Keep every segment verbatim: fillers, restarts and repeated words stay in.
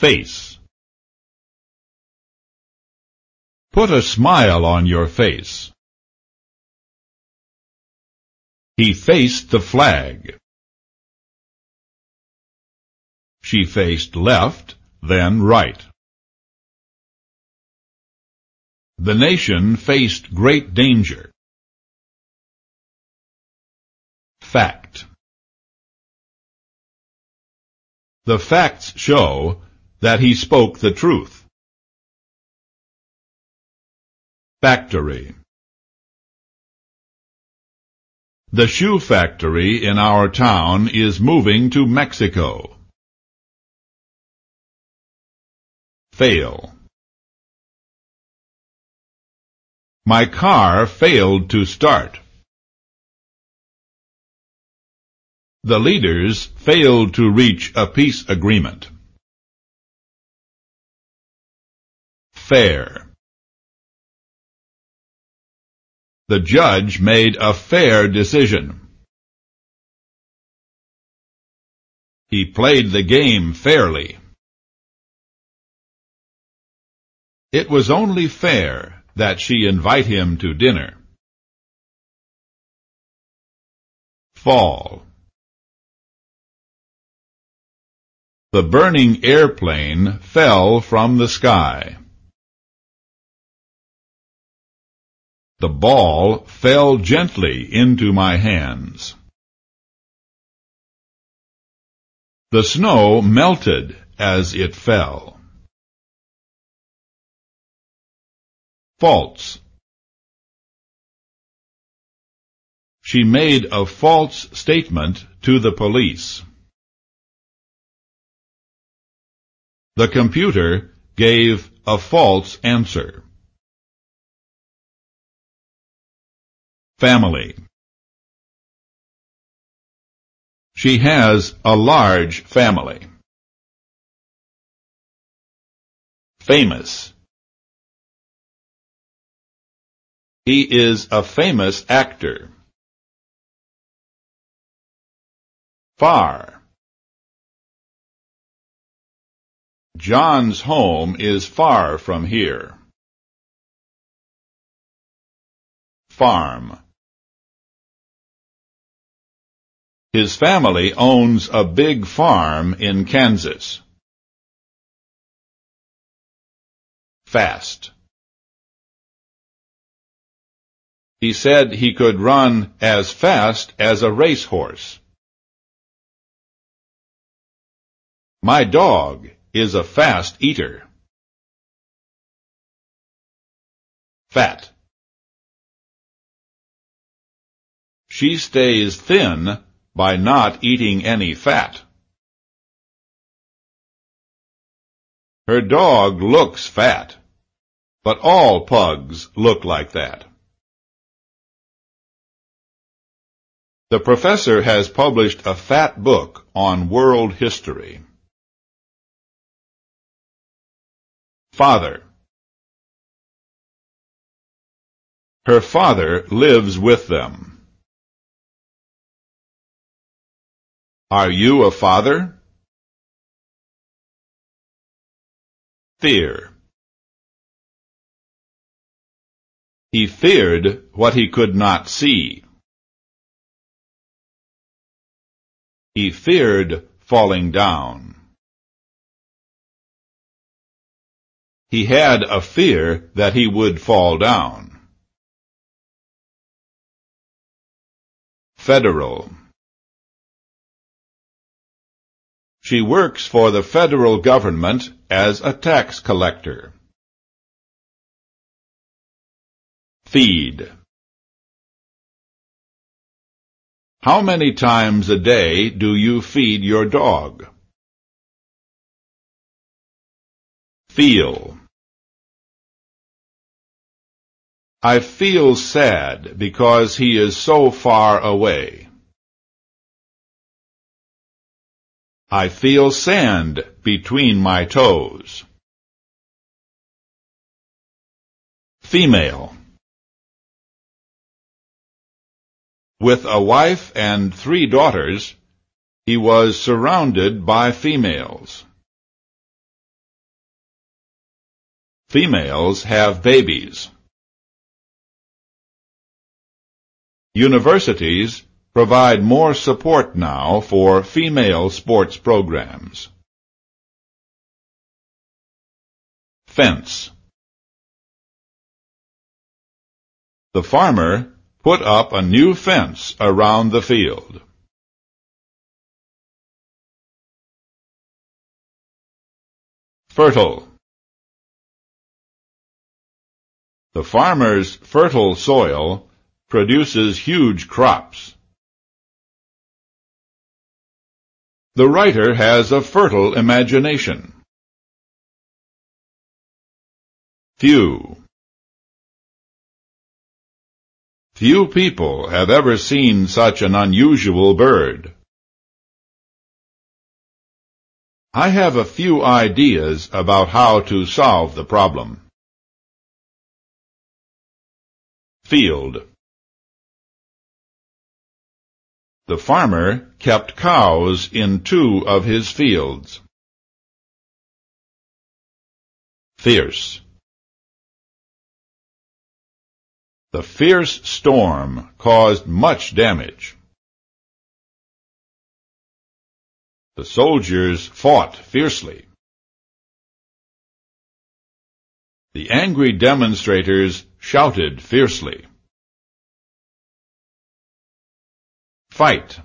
Face. Put a smile on your face. He faced the flag. She faced left, then right. The nation faced great danger. Fact. The facts show that he spoke the truth. Factory. The shoe factory in our town is moving to Mexico. Fail. My car failed to start. The leaders failed to reach a peace agreement. Fair. The judge made a fair decision. He played the game fairly. It was only fair that she invite him to dinner. Fall. The burning airplane fell from the sky. The ball fell gently into my hands. The snow melted as it fell. False. She made a false statement to the police. The computer gave a false answer. Family. She has a large family. Famous. He is a famous actor. Far. John's home is far from here. Farm. His family owns a big farm in Kansas. Fast. He said he could run as fast as a racehorse. My dog is a fast eater. Fat. She stays thin by not eating any fat. Her dog looks fat, but all pugs look like that. The professor has published a fat book on world history. Father. Her father lives with them. Are you a father? Fear. He feared what he could not see. He feared falling down. He had a fear that he would fall down. Federal. She works for the federal government as a tax collector. Feed. How many times a day do you feed your dog? Feel. I feel sad because he is so far away. I feel sand between my toes. Female. With a wife and three daughters, he was surrounded by females. females have babies. Universities provide more support now for female sports programs. Fence. The farmer put up a new fence around the field. Fertile. The farmer's fertile soil produces huge crops. The writer has a fertile imagination. Few. Few people have ever seen such an unusual bird. I have a few ideas about how to solve the problem. Field. The farmer kept cows in two of his fields. Fierce. The fierce storm caused much damage. The soldiers fought fiercely. The angry demonstrators shouted fiercely. Fight.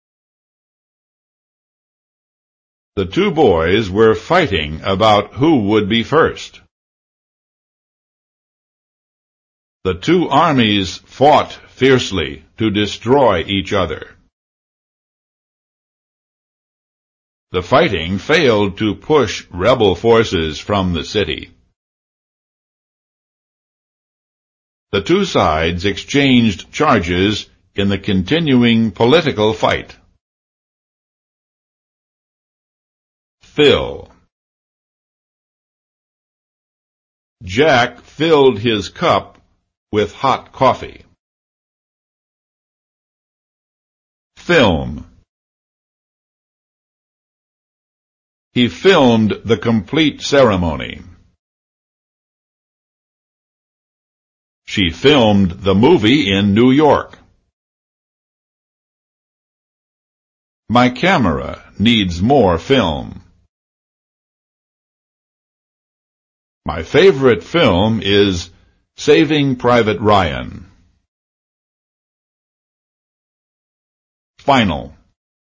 The two boys were fighting about who would be first. The two armies fought fiercely to destroy each other. The fighting failed to push rebel forces from the city. The two sides exchanged charges in the continuing political fight. Fill. Jack filled his cup with hot coffee. Film. He filmed the complete ceremony. She filmed the movie in New York. My camera needs more film. My favorite film is Saving Private Ryan. Final.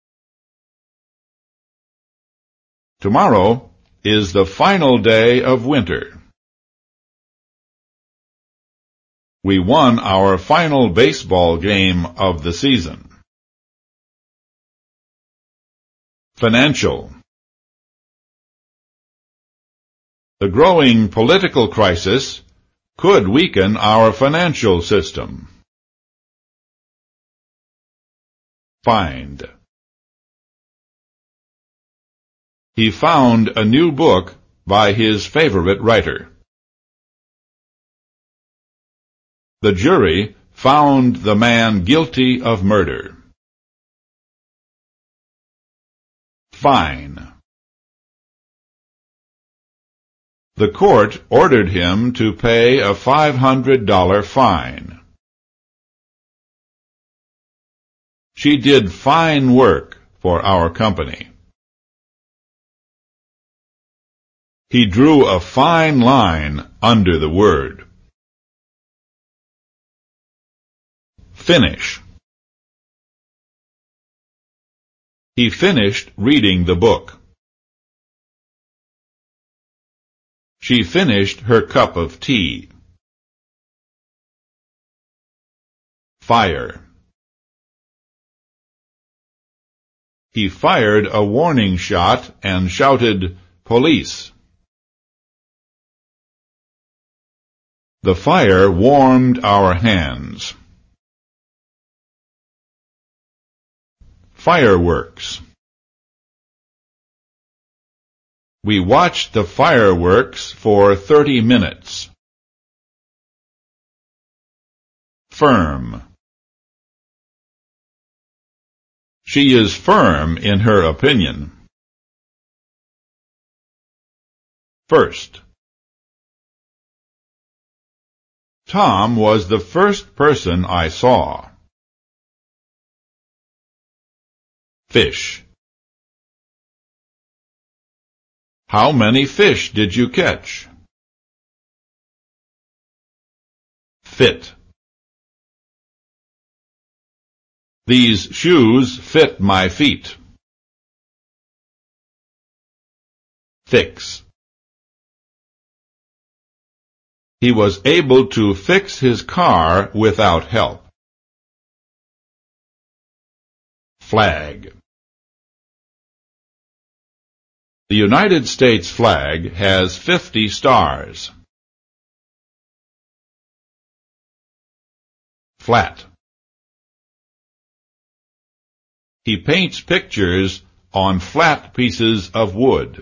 Tomorrow is the final day of winter. We won our final baseball game of the season. Financial. The growing political crisis could weaken our financial system. Find. He found a new book by his favorite writer. The jury found the man guilty of murder. Fine. The court ordered him to pay a five hundred dollar fine. She did fine work for our company. He drew a fine line under the word. Finish. He finished reading the book. She finished her cup of tea. Fire. He fired a warning shot and shouted, "Police!" The fire warmed our hands. Fireworks. We watched the fireworks for thirty minutes. Firm. She is firm in her opinion. First. Tom was the first person I saw. Fish. How many fish did you catch? Fit. These shoes fit my feet. Fix. He was able to fix his car without help. Flag. The United States flag has fifty stars. Flat. He paints pictures on flat pieces of wood.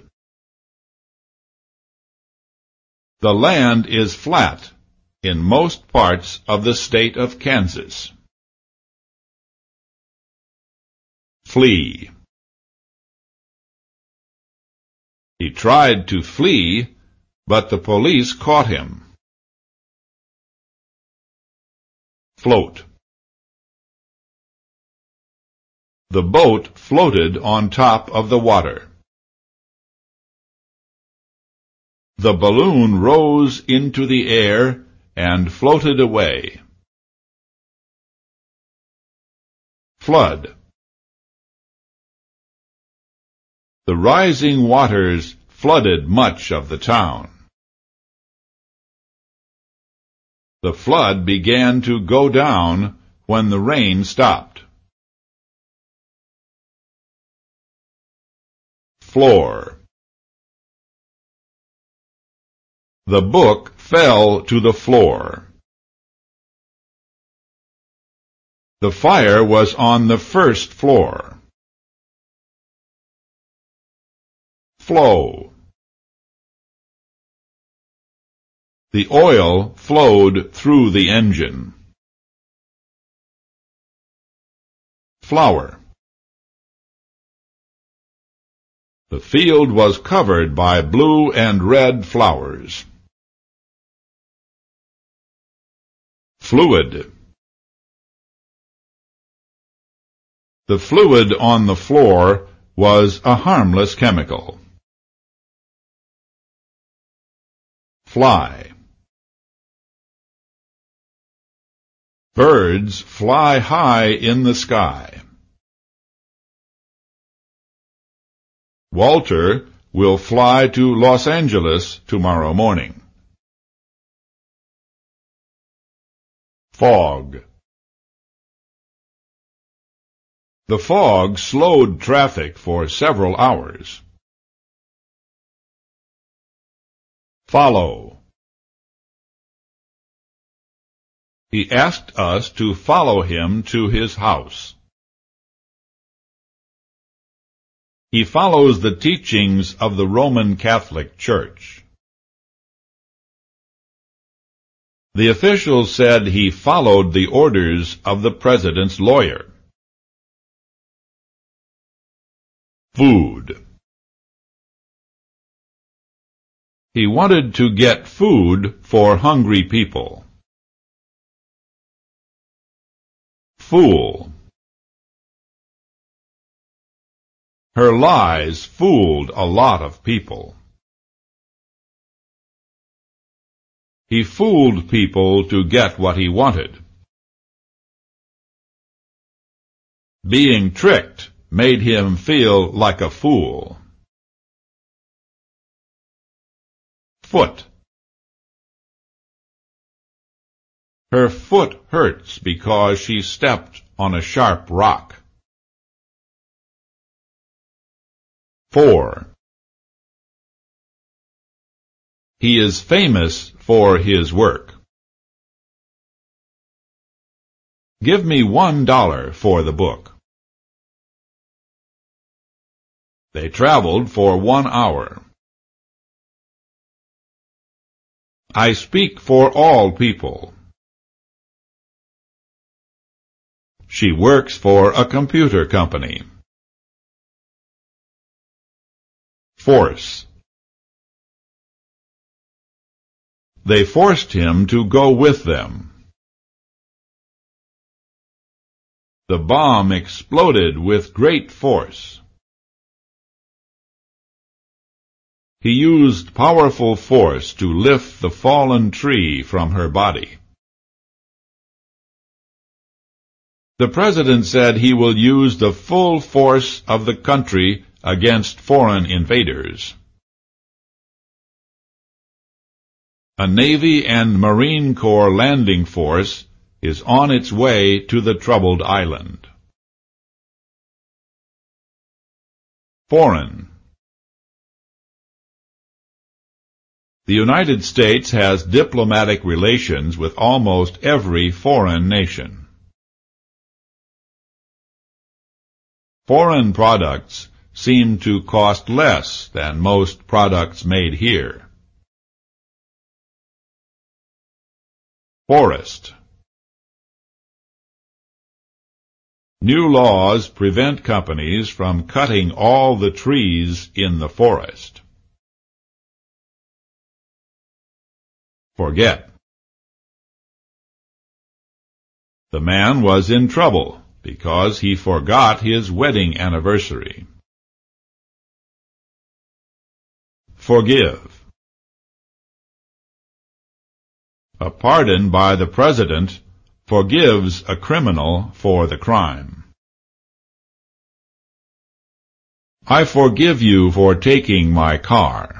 The land is flat in most parts of the state of Kansas. Flee. He tried to flee, but the police caught him. Float. The boat floated on top of the water. The balloon rose into the air and floated away. Flood. The rising waters flooded much of the town. The flood began to go down when the rain stopped. Floor. The book fell to the floor. The fire was on the first floor. Flow. The oil flowed through the engine. Flower. The field was covered by blue and red flowers. Fluid. The fluid on the floor was a harmless chemical. Fly. Birds fly high in the sky. Walter will fly to Los Angeles tomorrow morning. Fog. The fog slowed traffic for several hours. Follow. He asked us to follow him to his house. He follows the teachings of the Roman Catholic Church. The official said he followed the orders of the president's lawyer. Food. He wanted to get food for hungry people. Fool. Her lies fooled a lot of people. He fooled people to get what he wanted. Being tricked made him feel like a fool. Foot. Her foot hurts because she stepped on a sharp rock. Four. He is famous for his work. Give me one dollar for the book. They traveled for one hour. I speak for all people. She works for a computer company. Force. they forced him to go with them. The bomb exploded with great force. He used powerful force to lift the fallen tree from her body. The President said he will use the full force of the country against foreign invaders. A Navy and Marine Corps landing force is on its way to the troubled island. Foreign. The United States has diplomatic relations with almost every foreign nation. Foreign products seem to cost less than most products made here. Forest. New laws prevent companies from cutting all the trees in the forest. Forget. The man was in trouble because he forgot his wedding anniversary. Forgive. A pardon by the President forgives a criminal for the crime. I forgive you for taking my car.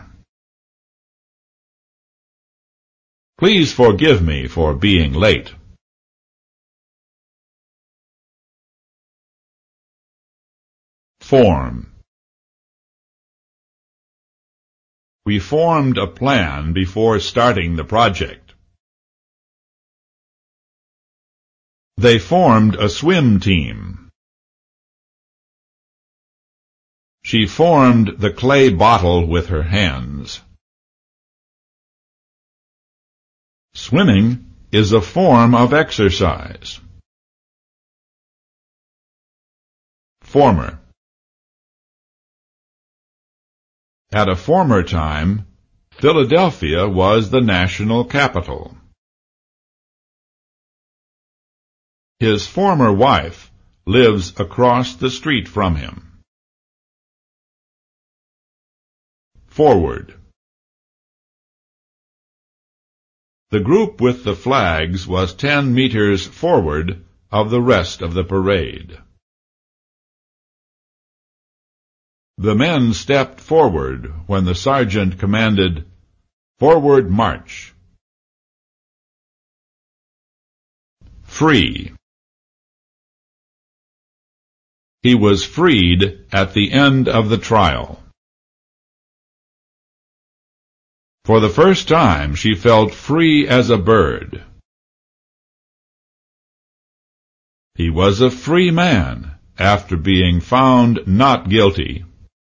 Please forgive me for being late. Form. We formed a plan before starting the project. They formed a swim team. She formed the clay bottle with her hands. Swimming is a form of exercise. Former. At a former time, Philadelphia was the national capital. His former wife lives across the street from him. Forward. The group with the flags was ten meters forward of the rest of the parade. The men stepped forward when the sergeant commanded, "Forward march." Free. He was freed at the end of the trial. For the first time, she felt free as a bird. He was a free man after being found not guilty.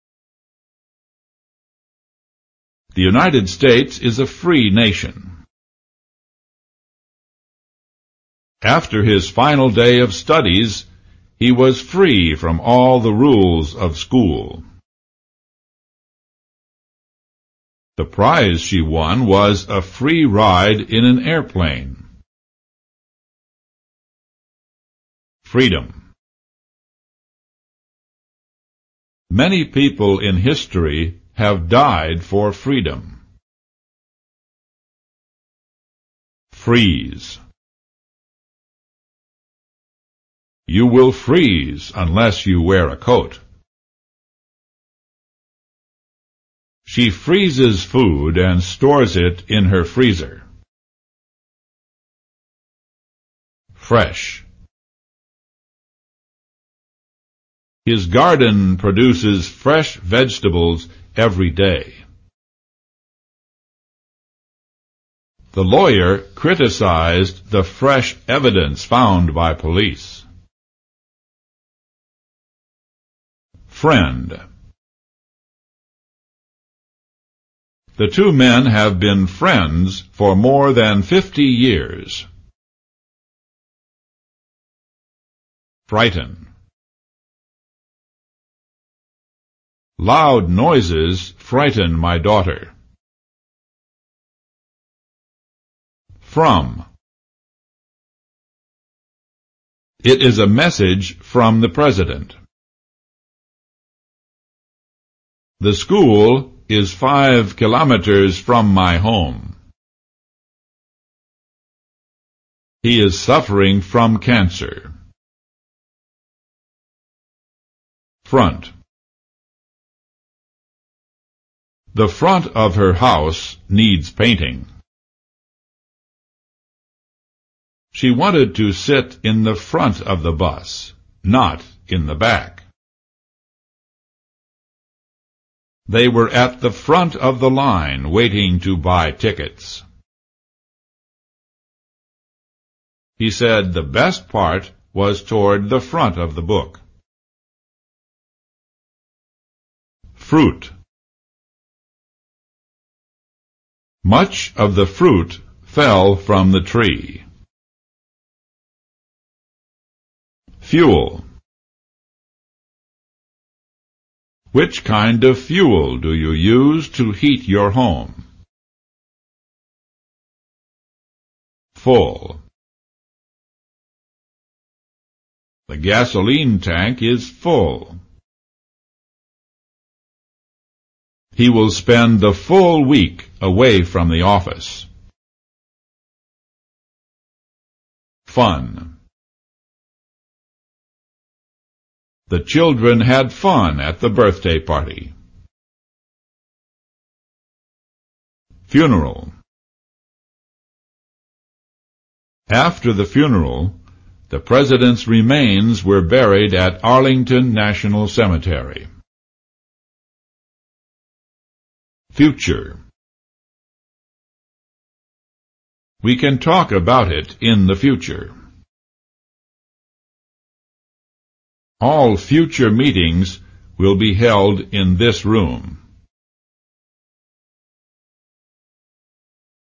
The United States is a free nation. After his final day of studies, he was free from all the rules of school. The prize she won was a free ride in an airplane. Freedom. Many people in history have died for freedom. Freeze. You will freeze unless you wear a coat. She freezes food and stores it in her freezer. Fresh. His garden produces fresh vegetables every day. The lawyer criticized the fresh evidence found by police. Friend. The two men have been friends for more than fifty years. Frighten. Loud noises frighten my daughter. From. It is a message from the President. The school is five kilometers from my home. He is suffering from cancer. Front. The front of her house needs painting. She wanted to sit in the front of the bus, not in the back. They were at the front of the line waiting to buy tickets. He said the best part was toward the front of the book. Fruit. Much of the fruit fell from the tree. Fuel. Which kind of fuel do you use to heat your home? Full. The gasoline tank is full. He will spend the full week away from the office. Fun. The children had fun at the birthday party. Funeral. After the funeral, the President's remains were buried at Arlington National Cemetery. Future. We can talk about it in the future. All future meetings will be held in this room.